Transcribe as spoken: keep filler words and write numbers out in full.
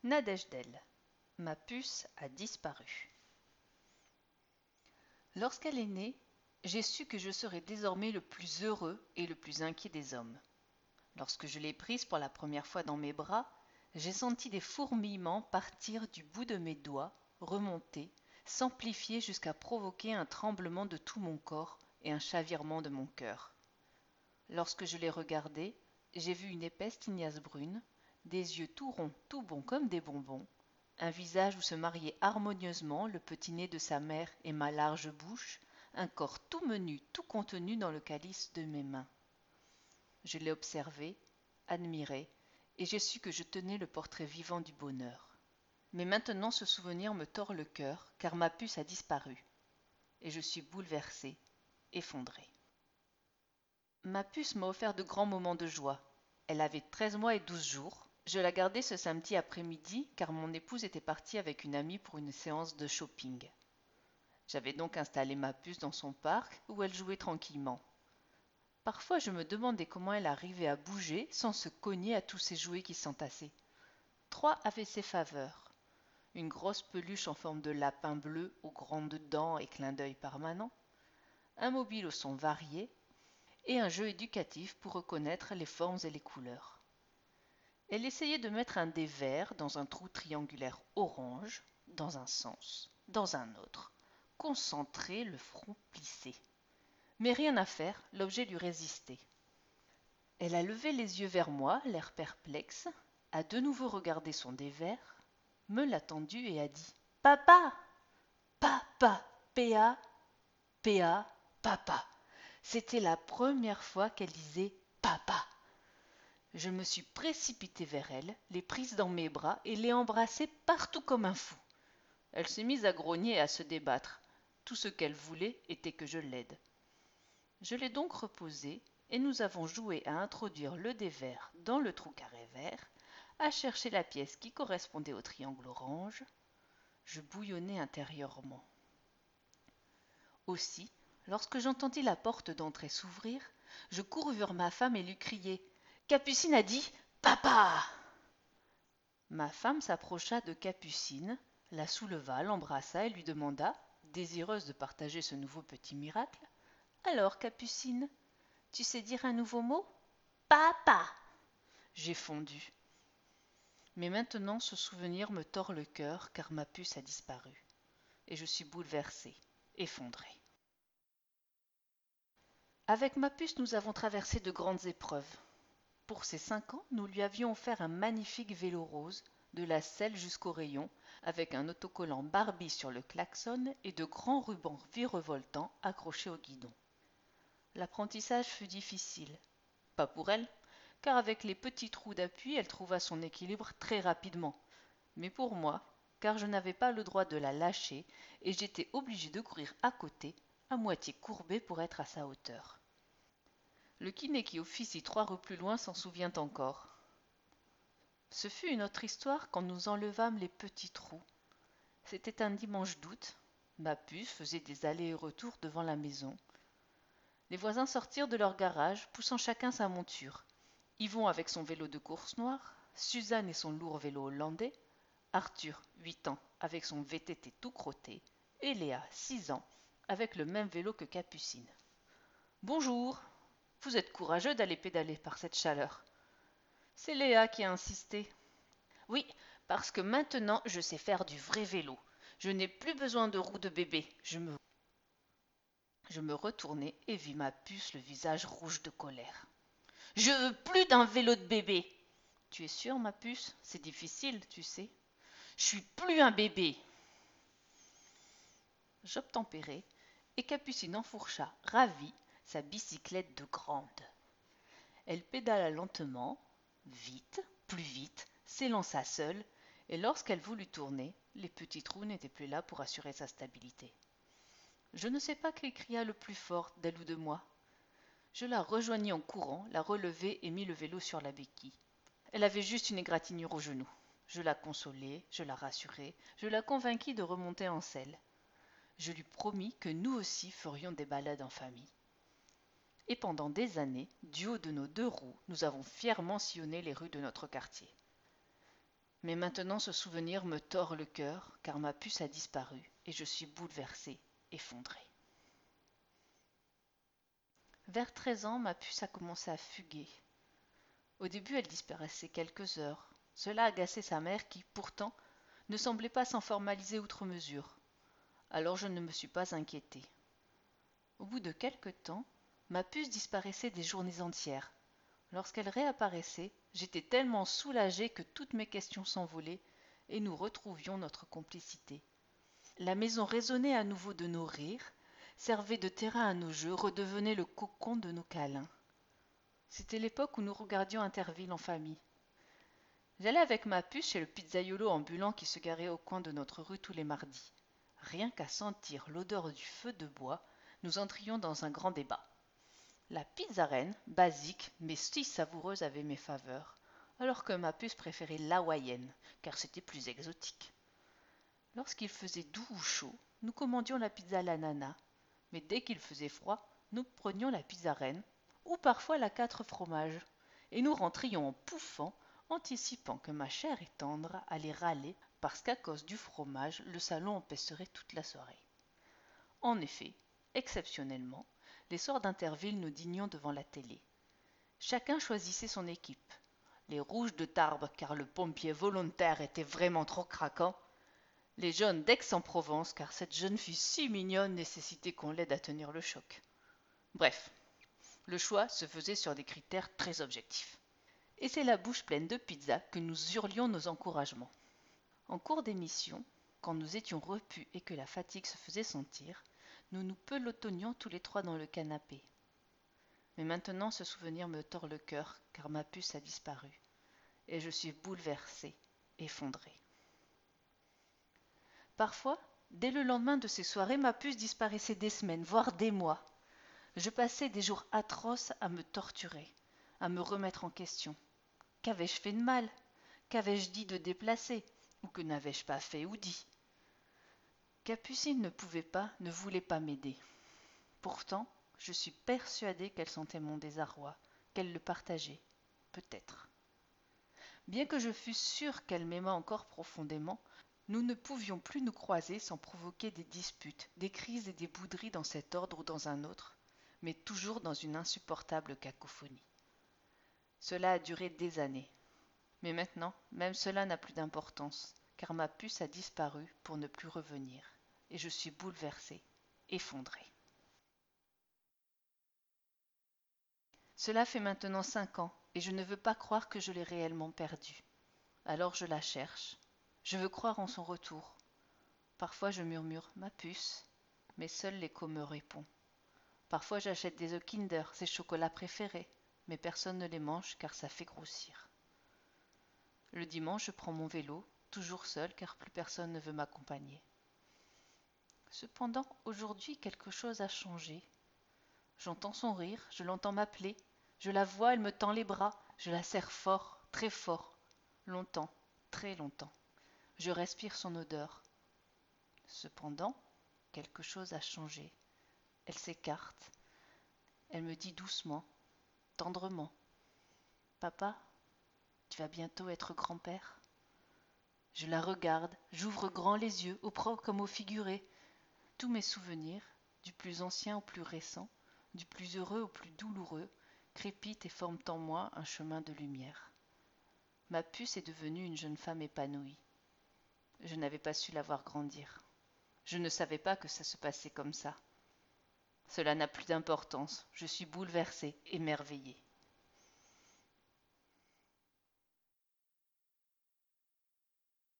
Nadège-d'elle. Ma puce a disparu. Lorsqu'elle est née, j'ai su que je serais désormais le plus heureux et le plus inquiet des hommes. Lorsque je l'ai prise pour la première fois dans mes bras, j'ai senti des fourmillements partir du bout de mes doigts, remonter, s'amplifier jusqu'à provoquer un tremblement de tout mon corps et un chavirement de mon cœur. Lorsque je l'ai regardée, j'ai vu une épaisse tignasse brune, des yeux tout ronds, tout bons comme des bonbons, un visage où se mariaient harmonieusement le petit nez de sa mère et ma large bouche, un corps tout menu, tout contenu dans le calice de mes mains. Je l'ai observé, admiré, et j'ai su que je tenais le portrait vivant du bonheur. Mais maintenant ce souvenir me tord le cœur, car ma puce a disparu, et je suis bouleversé, effondré. Ma puce m'a offert de grands moments de joie. Elle avait treize mois et douze jours. Je la gardais ce samedi après-midi, car mon épouse était partie avec une amie pour une séance de shopping. J'avais donc installé ma puce dans son parc, où elle jouait tranquillement. Parfois je me demandais comment elle arrivait à bouger sans se cogner à tous ces jouets qui s'entassaient. Trois avaient ses faveurs. Une grosse peluche en forme de lapin bleu aux grandes dents et clin d'œil permanent, un mobile aux sons variés, et un jeu éducatif pour reconnaître les formes et les couleurs. Elle essayait de mettre un dé vert dans un trou triangulaire orange, dans un sens, dans un autre, concentré, le front plissé. Mais rien à faire, l'objet lui résistait. Elle a levé les yeux vers moi, l'air perplexe, a de nouveau regardé son dé vert, me l'a tendu et a dit « Papa !»« Papa !» P-A, P-A, papa. C'était la première fois qu'elle disait « papa ». Je me suis précipité vers elle, l'ai prise dans mes bras et l'ai embrassée partout comme un fou. Elle s'est mise à grogner et à se débattre. Tout ce qu'elle voulait était que je l'aide. Je l'ai donc reposée et nous avons joué à introduire le dé vert dans le trou carré vert, à chercher la pièce qui correspondait au triangle orange. Je bouillonnais intérieurement. Aussi, lorsque j'entendis la porte d'entrée s'ouvrir, je courus vers ma femme et lui criai « Capucine a dit « Papa !» Ma femme s'approcha de Capucine, la souleva, l'embrassa et lui demanda, désireuse de partager ce nouveau petit miracle, « Alors, Capucine, tu sais dire un nouveau mot ?»« Papa !» J'ai fondu. Mais maintenant ce souvenir me tord le cœur car ma puce a disparu. Et je suis bouleversée, effondrée. Avec ma puce, nous avons traversé de grandes épreuves. Pour ses cinq ans, nous lui avions offert un magnifique vélo rose, de la selle jusqu'au rayon, avec un autocollant Barbie sur le klaxon et de grands rubans virevoltants accrochés au guidon. L'apprentissage fut difficile. Pas pour elle, car avec les petits trous d'appui, elle trouva son équilibre très rapidement. Mais pour moi, car je n'avais pas le droit de la lâcher et j'étais obligé de courir à côté, à moitié courbée pour être à sa hauteur. Le kiné qui officie trois rues plus loin s'en souvient encore. Ce fut une autre histoire quand nous enlevâmes les petits trous. C'était un dimanche d'août. Ma puce faisait des allers et retours devant la maison. Les voisins sortirent de leur garage, poussant chacun sa monture. Yvon avec son vélo de course noir, Suzanne et son lourd vélo hollandais, Arthur, huit ans, avec son V T T tout crotté, et Léa, six ans, avec le même vélo que Capucine. « Bonjour, vous êtes courageux d'aller pédaler par cette chaleur. » C'est Léa qui a insisté. « Oui, parce que maintenant je sais faire du vrai vélo. Je n'ai plus besoin de roues de bébé. » Je me... Je me retournai et vis ma puce le visage rouge de colère. « Je veux plus d'un vélo de bébé. »« Tu es sûre, ma puce? C'est difficile, tu sais. »« Je suis plus un bébé. » J'obtempérai et Capucine enfourcha, ravie, sa bicyclette de grande. Elle pédala lentement, vite, plus vite, s'élança seule, et lorsqu'elle voulut tourner, les petits trous n'étaient plus là pour assurer sa stabilité. Je ne sais pas qui cria le plus fort, d'elle ou de moi. Je la rejoignis en courant, la relevai et mis le vélo sur la béquille. Elle avait juste une égratignure au genou. Je la consolai, je la rassurai, je la convainquis de remonter en selle. Je lui promis que nous aussi ferions des balades en famille. Et pendant des années, du haut de nos deux roues, nous avons fièrement sillonné les rues de notre quartier. Mais maintenant ce souvenir me tord le cœur, car ma puce a disparu, et je suis bouleversée, effondrée. Vers treize ans, ma puce a commencé à fuguer. Au début, elle disparaissait quelques heures. Cela agaçait sa mère qui, pourtant, ne semblait pas s'en formaliser outre mesure. Alors je ne me suis pas inquiétée. Au bout de quelque temps, ma puce disparaissait des journées entières. Lorsqu'elle réapparaissait, j'étais tellement soulagée que toutes mes questions s'envolaient et nous retrouvions notre complicité. La maison résonnait à nouveau de nos rires, servait de terrain à nos jeux, redevenait le cocon de nos câlins. C'était l'époque où nous regardions Interville en famille. J'allais avec ma puce chez le pizzaiolo ambulant qui se garait au coin de notre rue tous les mardis. Rien qu'à sentir l'odeur du feu de bois, nous entrions dans un grand débat. La pizza reine, basique mais si savoureuse, avait mes faveurs, alors que ma puce préférait l'hawaïenne, car c'était plus exotique. Lorsqu'il faisait doux ou chaud, nous commandions la pizza à l'ananas, mais dès qu'il faisait froid, nous prenions la pizza reine, ou parfois la quatre fromages, et nous rentrions en pouffant, anticipant que ma chère et tendre allait râler parce qu'à cause du fromage, le salon empesterait toute la soirée. En effet, exceptionnellement, les soirs d'Interville, nous dînions devant la télé. Chacun choisissait son équipe. Les rouges de Tarbes, car le pompier volontaire était vraiment trop craquant. Les jaunes d'Aix-en-Provence, car cette jeune fille si mignonne nécessitait qu'on l'aide à tenir le choc. Bref, le choix se faisait sur des critères très objectifs. Et c'est la bouche pleine de pizza que nous hurlions nos encouragements. En cours d'émission, quand nous étions repus et que la fatigue se faisait sentir, nous nous pelotonnions tous les trois dans le canapé. Mais maintenant ce souvenir me tord le cœur, car ma puce a disparu, et je suis bouleversée, effondrée. Parfois, dès le lendemain de ces soirées, ma puce disparaissait des semaines, voire des mois. Je passais des jours atroces à me torturer, à me remettre en question. Qu'avais-je fait de mal? Qu'avais-je dit de déplacé? Ou que n'avais-je pas fait ou dit? Capucine ne pouvait pas, ne voulait pas m'aider. Pourtant, je suis persuadée qu'elle sentait mon désarroi, qu'elle le partageait, peut-être. Bien que je fusse sûre qu'elle m'aimât encore profondément, nous ne pouvions plus nous croiser sans provoquer des disputes, des crises et des bouderies dans cet ordre ou dans un autre, mais toujours dans une insupportable cacophonie. Cela a duré des années. Mais maintenant, même cela n'a plus d'importance, car ma puce a disparu pour ne plus revenir, et je suis bouleversée, effondrée. Cela fait maintenant cinq ans, et je ne veux pas croire que je l'ai réellement perdue. Alors je la cherche. Je veux croire en son retour. Parfois je murmure « ma puce », mais seul l'écho me répond. Parfois j'achète des œufs Kinder, ses chocolats préférés, mais personne ne les mange car ça fait grossir. Le dimanche, je prends mon vélo, toujours seul car plus personne ne veut m'accompagner. Cependant, aujourd'hui, quelque chose a changé. J'entends son rire, je l'entends m'appeler, je la vois, elle me tend les bras, je la serre fort, très fort, longtemps, très longtemps. Je respire son odeur. Cependant, quelque chose a changé. Elle s'écarte. Elle me dit doucement, tendrement, « Papa, tu vas bientôt être grand-père ?» Je la regarde, j'ouvre grand les yeux, au propre comme au figuré. Tous mes souvenirs, du plus ancien au plus récent, du plus heureux au plus douloureux, crépitent et forment en moi un chemin de lumière. Ma puce est devenue une jeune femme épanouie. Je n'avais pas su la voir grandir. Je ne savais pas que ça se passait comme ça. Cela n'a plus d'importance, je suis bouleversée, émerveillée.